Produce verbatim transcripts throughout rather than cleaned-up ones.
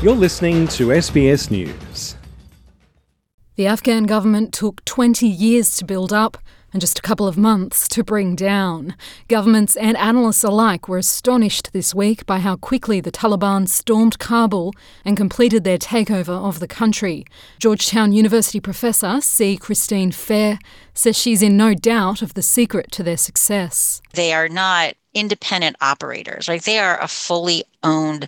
You're listening to S B S News. The Afghan government took twenty years to build up and just a couple of months to bring down. Governments and analysts alike were astonished this week by how quickly the Taliban stormed Kabul and completed their takeover of the country. Georgetown University professor C. Christine Fair says she's in no doubt of the secret to their success. They are not independent operators, right? They are a fully owned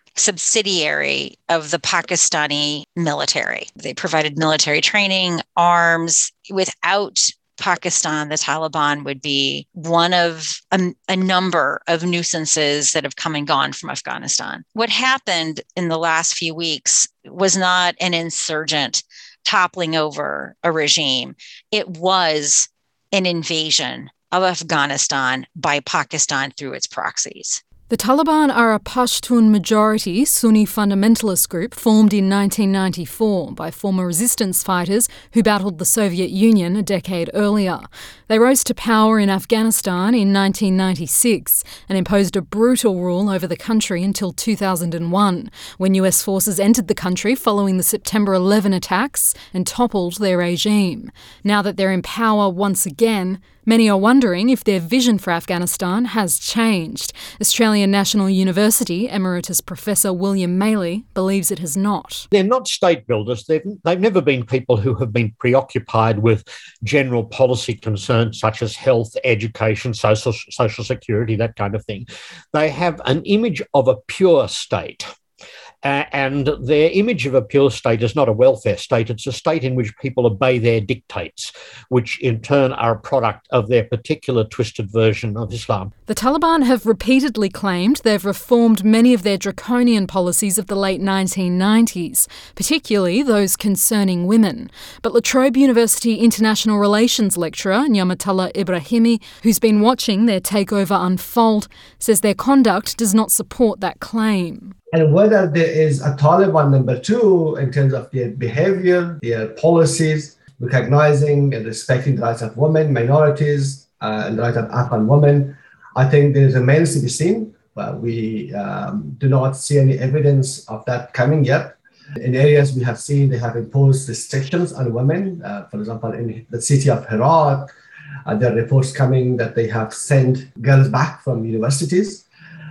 subsidiary of the Pakistani military. They provided military training, arms. Without Pakistan, the Taliban would be one of a, a number of nuisances that have come and gone from Afghanistan. What happened in the last few weeks was not an insurgent toppling over a regime. It was an invasion of Afghanistan by Pakistan through its proxies. The Taliban are a Pashtun-majority Sunni fundamentalist group formed in nineteen ninety-four by former resistance fighters who battled the Soviet Union a decade earlier. They rose to power in Afghanistan in nineteen ninety-six and imposed a brutal rule over the country until two thousand one, when U S forces entered the country following the September eleventh attacks and toppled their regime. Now that they're in power once again, many are wondering if their vision for Afghanistan has changed. Australian National University Emeritus Professor William Maley believes it has not. They're not state builders. They've, they've never been people who have been preoccupied with general policy concerns such as health, education, social, social security, that kind of thing. They have an image of a pure state. Uh, and their image of a pure state is not a welfare state. It's a state in which people obey their dictates, which in turn are a product of their particular twisted version of Islam. The Taliban have repeatedly claimed they've reformed many of their draconian policies of the late nineteen nineties, particularly those concerning women. But La Trobe University International Relations lecturer Nyamatullah Ibrahimi, who's been watching their takeover unfold, says their conduct does not support that claim. And whether there is a Taliban number two in terms of their behavior, their policies, recognizing and respecting the rights of women, minorities, uh, and the rights of Afghan women, I think there remains to be seen. But we um, do not see any evidence of that coming yet. In areas we have seen, they have imposed restrictions on women. Uh, for example, in the city of Herat, uh, there are reports coming that they have sent girls back from universities.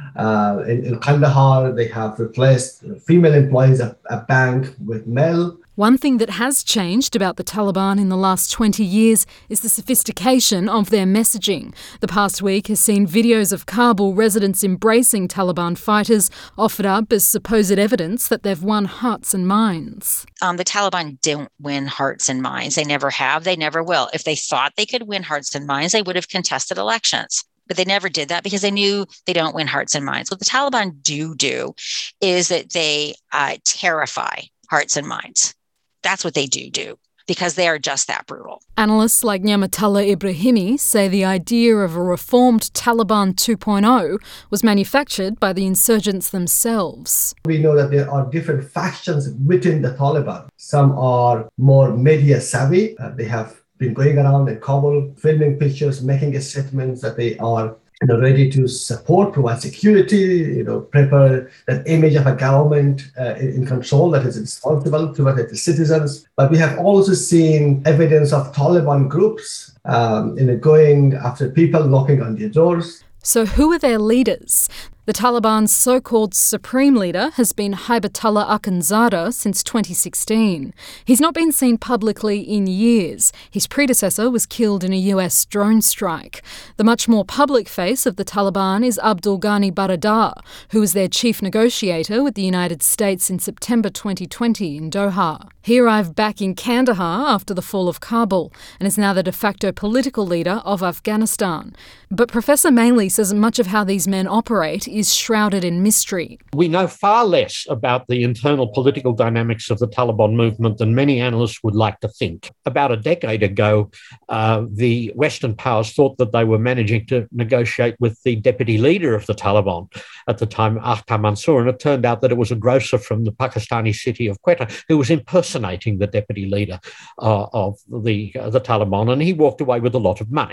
Uh, in, in Kandahar, they have replaced female employees of a bank with male. One thing that has changed about the Taliban in the last twenty years is the sophistication of their messaging. The past week has seen videos of Kabul residents embracing Taliban fighters offered up as supposed evidence that they've won hearts and minds. Um, the Taliban don't win hearts and minds. They never have. They never will. If they thought they could win hearts and minds, they would have contested elections. But they never did that because they knew they don't win hearts and minds. What the Taliban do do is that they uh, terrify hearts and minds. That's what they do do because they are just that brutal. Analysts like Nyamatullah Ibrahimi say the idea of a reformed Taliban two point oh was manufactured by the insurgents themselves. We know that there are different factions within the Taliban. Some are more media savvy. Uh, they have been going around in Kabul, filming pictures, making statements that they are you know, ready to support, provide security, you know, prepare that image of a government uh, in, in control that is responsible to its citizens. But we have also seen evidence of Taliban groups um, you know, going after people, knocking on their doors. So who are their leaders? The Taliban's so-called supreme leader has been Haibatullah Akhundzada since twenty sixteen. He's not been seen publicly in years. His predecessor was killed in a U S drone strike. The much more public face of the Taliban is Abdul Ghani Baradar, who was their chief negotiator with the United States in September twenty twenty in Doha. He arrived back in Kandahar after the fall of Kabul and is now the de facto political leader of Afghanistan. But Professor Maley says much of how these men operate is shrouded in mystery. We know far less about the internal political dynamics of the Taliban movement than many analysts would like to think. About a decade ago, uh, the Western powers thought that they were managing to negotiate with the deputy leader of the Taliban at the time, Akhtar Mansour, and it turned out that it was a grocer from the Pakistani city of Quetta who was impersonating the deputy leader uh, of the, uh, the Taliban, and he walked away with a lot of money.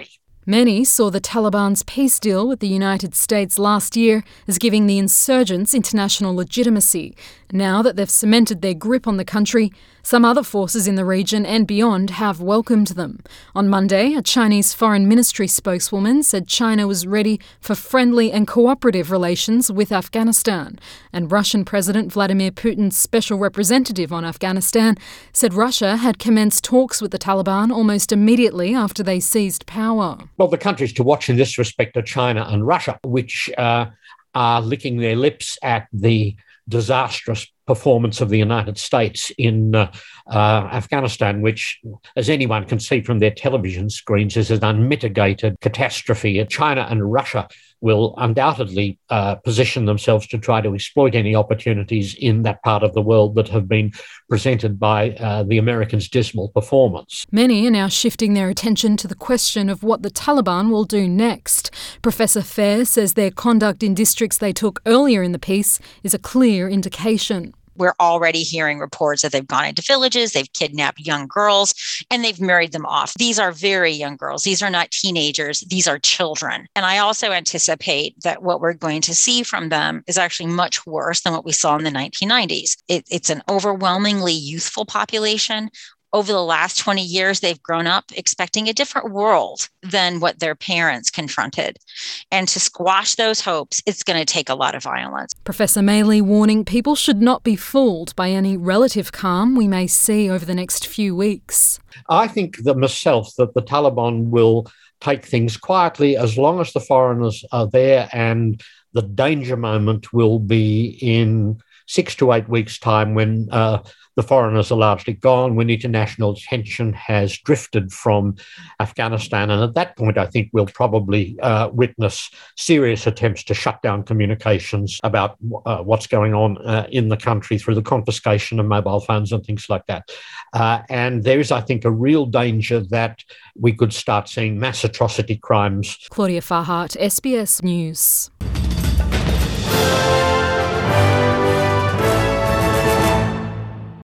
Many saw the Taliban's peace deal with the United States last year as giving the insurgents international legitimacy. Now that they've cemented their grip on the country, some other forces in the region and beyond have welcomed them. On Monday, a Chinese Foreign Ministry spokeswoman said China was ready for friendly and cooperative relations with Afghanistan. And Russian President Vladimir Putin's special representative on Afghanistan said Russia had commenced talks with the Taliban almost immediately after they seized power. Well, the countries to watch in this respect are China and Russia, which uh, are licking their lips at the disastrous performance of the United States in uh, uh, Afghanistan, which, as anyone can see from their television screens, is an unmitigated catastrophe. China and Russia will undoubtedly uh, position themselves to try to exploit any opportunities in that part of the world that have been presented by uh, the Americans' dismal performance. Many are now shifting their attention to the question of what the Taliban will do next. Professor Fair says their conduct in districts they took earlier in the peace is a clear indication. We're already hearing reports that they've gone into villages, they've kidnapped young girls, and they've married them off. These are very young girls. These are not teenagers. These are children. And I also anticipate that what we're going to see from them is actually much worse than what we saw in the nineteen nineties. It, it's an overwhelmingly youthful population. Over the last twenty years, they've grown up expecting a different world than what their parents confronted. And to squash those hopes, it's going to take a lot of violence. Professor Maley warning people should not be fooled by any relative calm we may see over the next few weeks. I think that myself that the Taliban will take things quietly as long as the foreigners are there, and the danger moment will be in six to eight weeks' time when uh, the foreigners are largely gone, when international attention has drifted from Afghanistan. And at that point, I think we'll probably uh, witness serious attempts to shut down communications about uh, what's going on uh, in the country through the confiscation of mobile phones and things like that. Uh, and there is, I think, a real danger that we could start seeing mass atrocity crimes. Claudia Farhart, S B S News.